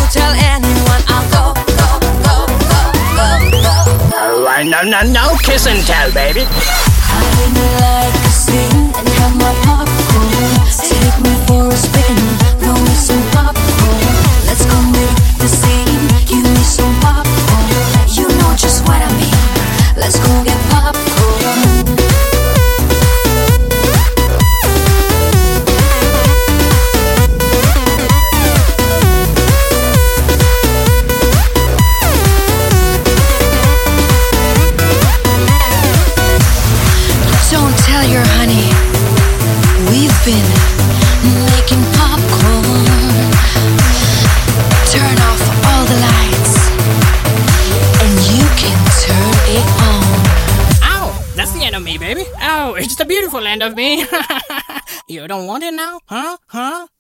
tell anyone. I'll go, go, go, go, go, go, go. Alright, no kiss and tell, baby. I really like to sing and have my popcorn. Take me for a spin, throw me some popcorn. Let's go make the scene, give me some popcorn. You know just what I mean. Let's go get popcorn. Don't tell your honey, we've been making popcorn. Turn off all the lights, and you can turn it on. Ow, that's the end of me, baby. Oh, it's the beautiful end of me. You don't want it now? Huh?